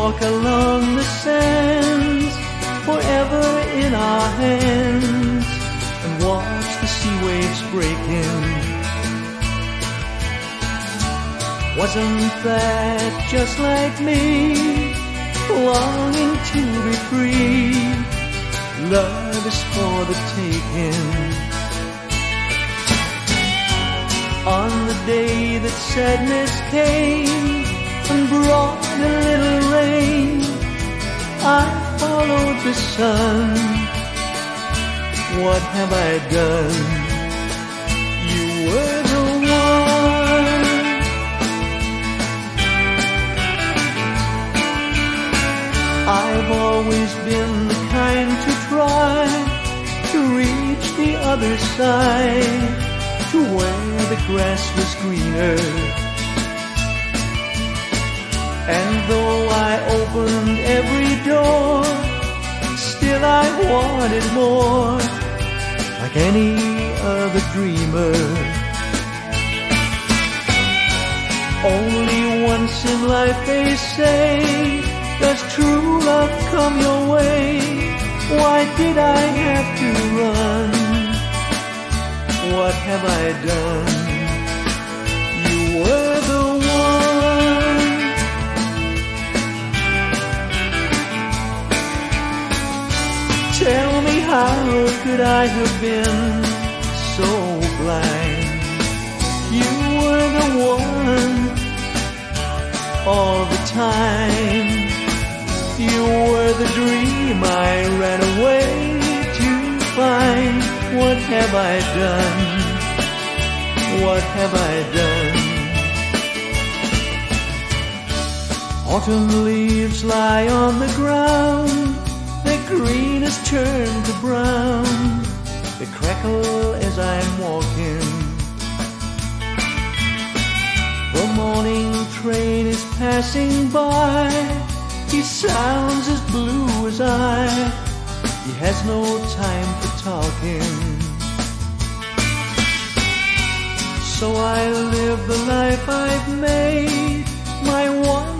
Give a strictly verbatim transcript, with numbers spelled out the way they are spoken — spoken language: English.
walk along the sands, forever in our hands, and watch the sea waves breaking. Wasn't that just like me, longing to be free? Love is for the taking. On the day that sadness came and brought a little rain, I followed the sun. What have I done? You were the one. I've always been the kind to try to reach the other side, to where the grass was greener. And though I opened every door, still I wanted more, like any other dreamer. Only once in life, they say, does true love come your way. Why did I have to run? What have I done? You were the one. Tell me, how could I have been so blind? You were the one all the time. You were the dream I ran away to find. What have I done? What have I done? Autumn leaves lie on the ground, their green has turned to brown. They crackle as I'm walking. The morning train is passing by. He sounds as blue as I. He has no time for talking. So I live the life I've made, my one